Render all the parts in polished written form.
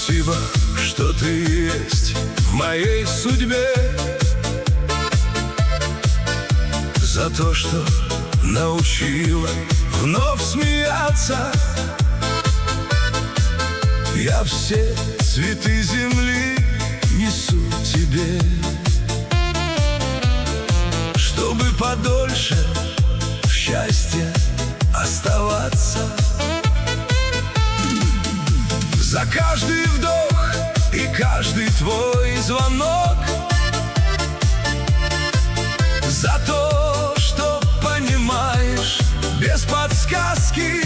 Спасибо, что ты есть в моей судьбе, за то, что научила вновь смеяться. Я все цветы земли несу тебе, чтобы подольше в счастье оставаться. За каждый вдох и каждый твой звонок, за то, что понимаешь без подсказки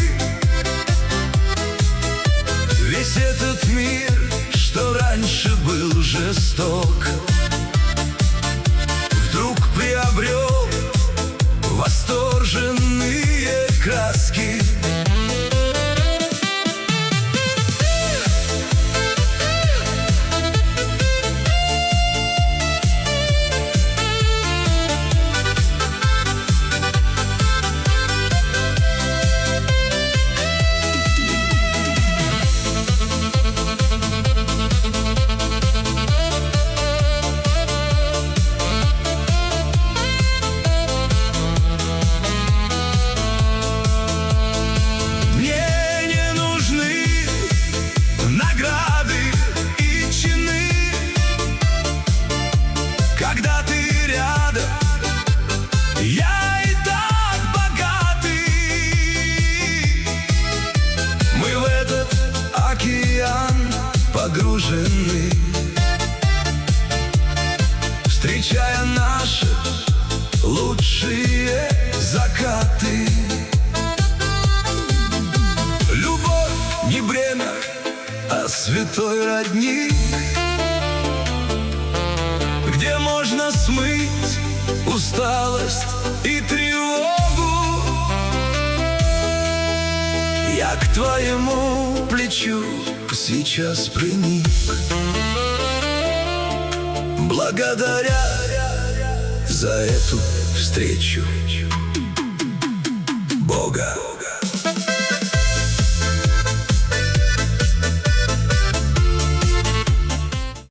весь этот мир, что раньше был жесток, вдруг приобрел восторженные краски. Когда ты рядом, я и так богатый. Мы в этот океан погружены, встречая наши лучшие закаты. Любовь не бремя, а святой родник, где можно смыть усталость и тревогу. Я к твоему плечу сейчас приник, благодаря за эту встречу Бога.